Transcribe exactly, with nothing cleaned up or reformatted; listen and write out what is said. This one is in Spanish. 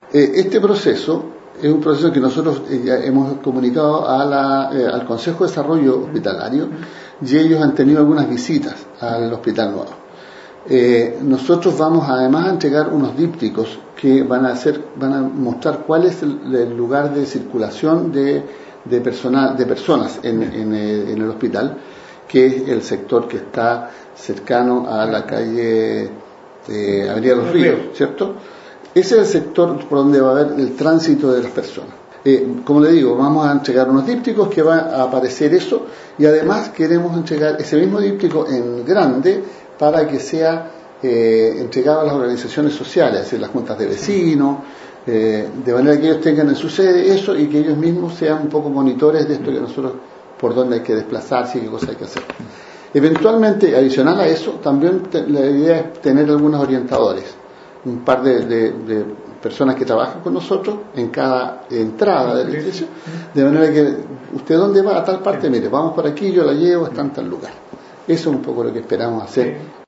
Eh, este proceso es un proceso que nosotros eh, ya hemos comunicado a la, eh, al Consejo de Desarrollo Hospitalario y ellos han tenido algunas visitas al Hospital Nuevo. Eh, nosotros vamos además a entregar unos dípticos que van a hacer, van a mostrar cuál es el, el lugar de circulación de, de, personal, de personas en, en, eh, en el hospital, que es el sector que está cercano a la calle de Avenida Los Ríos, ¿cierto? Ese es el sector por donde va a haber el tránsito de las personas. Eh, como le digo, vamos a entregar unos dípticos que va a aparecer eso, y además queremos entregar ese mismo díptico en grande para que sea eh, entregado a las organizaciones sociales, es decir, las juntas de vecinos, eh, de manera que ellos tengan en su sede eso y que ellos mismos sean un poco monitores de esto que nosotros, por dónde hay que desplazarse y qué cosas hay que hacer. Eventualmente, adicional a eso, también te, la idea es tener algunos orientadores, un par de, de, de personas que trabajan con nosotros en cada entrada de la iglesia, de manera que usted dónde va a tal parte, mire, vamos por aquí, yo la llevo, está en tal lugar. Eso es un poco lo que esperamos hacer.